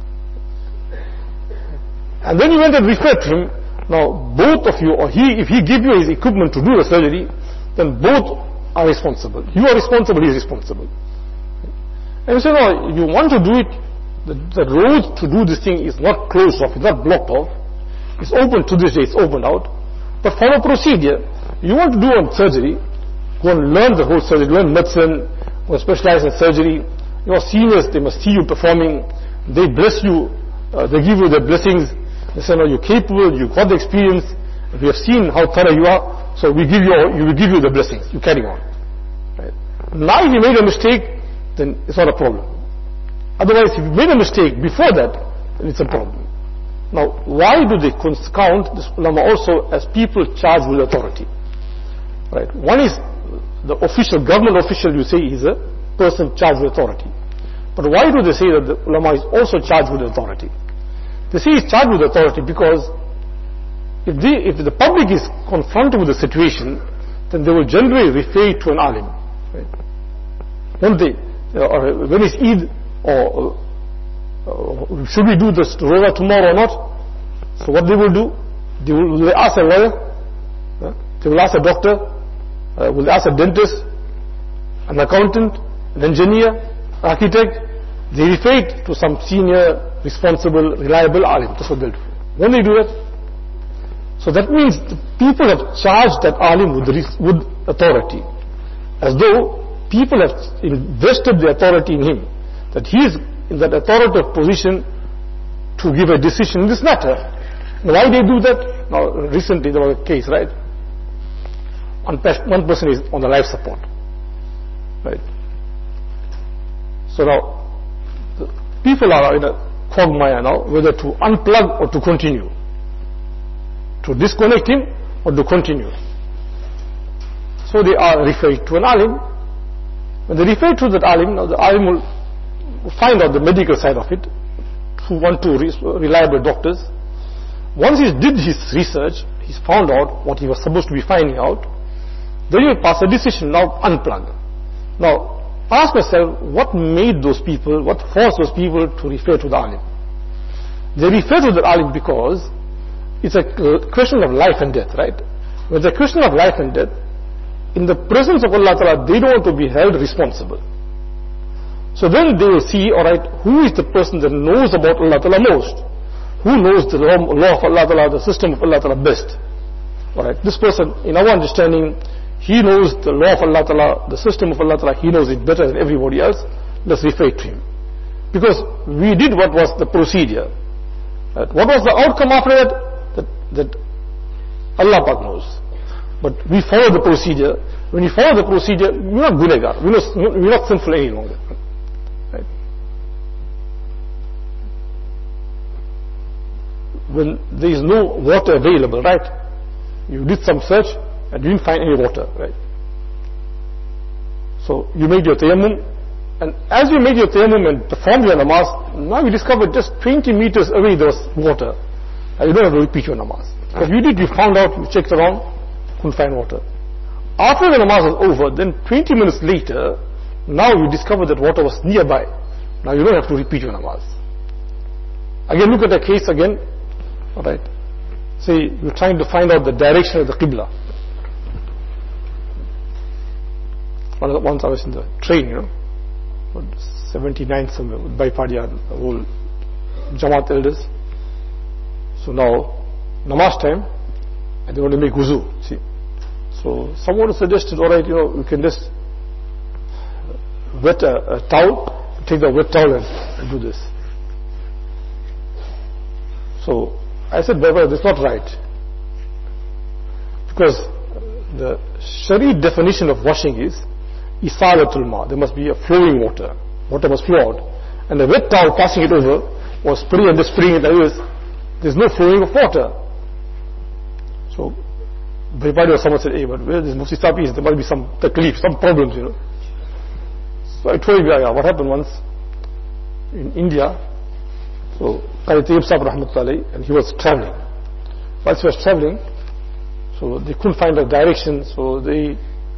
And then you went and referred to him. Now both of you, or he, if he give you his equipment to do the surgery, then both are responsible. You are responsible, he is responsible. And you say, no, you want to do it, the, the road to do this thing is not closed off, it's not blocked off. It's open to this day, it's opened out. But follow procedure. You want to do on surgery, go and learn the whole surgery, learn medicine, go specialize in surgery. Your seniors, they must see you performing. They bless you, uh, they give you their blessings. They say, no, you're capable, you've got the experience, we have seen how thorough you are, so we give you, you will give you the blessings. You carry on. Right? Now if you made a mistake, then it's not a problem. Otherwise, if you made a mistake before that, then it's a problem. Now, why do they count this ulama also as people charged with authority? Right? One is the official, government official, you say, is a person charged with authority. But why do they say that the ulama is also charged with authority? They say he's charged with authority because if, they, if the public is confronted with the situation, then they will generally refer to an alim. Right? Won't they? Or when is Eid, or uh, should we do this roza tomorrow or not? So what they will do, they will, will they ask a lawyer, uh, they will ask a doctor, uh, will they ask a dentist, an accountant, an engineer, architect? They refer it to some senior, responsible, reliable alim. That's what they'll do. When they do that, so that means the people have charged that alim with, with authority, as though people have invested the authority in him, that he is in that authoritative position to give a decision in this matter. Now, why they do that? Now, recently there was a case, right? One, one person is on the life support, right? So now, the people are in a quagmire now, whether to unplug or to continue, to disconnect him or to continue. So they are referred to an alim. When they refer to that alim, now the alim will find out the medical side of it, through one, two reliable doctors. Once he did his research, he's found out what he was supposed to be finding out, then he will pass a decision, now unplug. Now, ask myself, what made those people, what forced those people to refer to the alim? They refer to the alim because it's a question of life and death, right? When it's a question of life and death, in the presence of Allah Ta'ala, they don't want to be held responsible. So then they will see, alright, who is the person that knows about Allah Ta'ala most? Who knows the law of Allah Ta'ala, the system of Allah Ta'ala best? Alright, this person, in our understanding, he knows the law of Allah Ta'ala, the system of Allah Ta'ala, he knows it better than everybody else. Let's refer to him. Because we did what was the procedure. Right? What was the outcome after that? That, that Allah Pak knows. But we follow the procedure. When we follow the procedure, we're not gunegar. We're not, we're not sinful any longer. Right? When there is no water available, right? You did some search and you didn't find any water, right? So you made your tayammum, and as you made your tayammum and performed your namaz, now you discovered just twenty meters away there was water. And you don't have to repeat your namaz. If you did, you found out, you checked around, couldn't find water. After the namaz was over, then twenty minutes later, now you discover that water was nearby. Now you don't have to repeat your namaz. Again, look at the case again. Alright. Say, you're trying to find out the direction of the Qibla. Once I was in the train, you know, seventy-nine somewhere, with Baipadia, the whole Jamaat elders. So now, namaz time, and they want to make wuzu, see. So someone suggested, alright, you know, you can just wet a, a towel, take the wet towel and, and do this. So I said, Baba, that's not right. Because the Shari definition of washing is isalatul ma. There must be a flowing water. Water must flow out. And the wet towel passing it over, or spraying and just spraying it like this, there's no flowing of water. So Bhaipadi or someone said, hey, but where this Mufti Sapi is, there must be some taklif, some problems, you know. So I told him, yeah, what happened once in India. So Qari Tayyib Sahib Rahmatullahi, and he was traveling. Whilst he was traveling, so they couldn't find a direction, so they,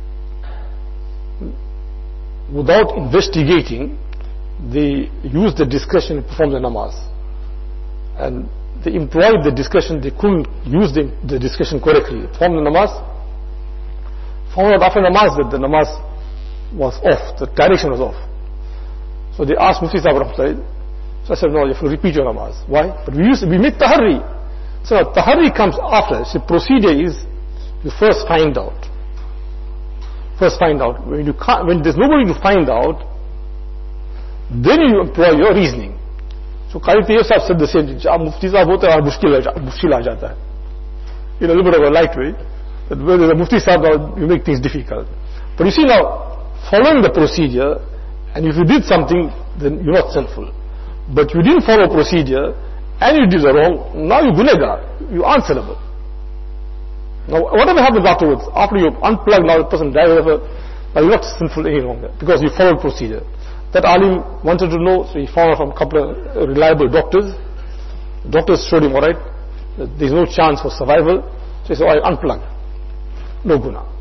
without investigating, they used the discretion to perform the namaz. And they employed the discretion, they couldn't use the, the discretion correctly. Perform the namaz. Found out after namaz that the namaz was off, the direction was off. So they asked Mufti Sahib Rahmatullah. So I said, no, you have to repeat your namaz. Why? But we used to, we make tahari. So now, tahari comes after. So the procedure is, you first find out. First find out. When you can't, when there's nobody to find out, then you employ your reasoning. So Qari Tayyib Sahib said the same thing. Jab Mufti Sahib hota hai, mushkil aa jata hai. In a little bit of a light way. That when there's a Mufti Sahib, you make things difficult. But you see now, following the procedure, and if you did something, then you're not sinful. But you didn't follow procedure, and you did the wrong, now you're gunegar, you're answerable. Now whatever happens afterwards, after you unplug, now the person dies, whatever, now you're not sinful any longer, because you followed procedure. That alim wanted to know, so he found out from a couple of reliable doctors. Doctors showed him, alright, there's no chance for survival, so he said, I unplug, no guna.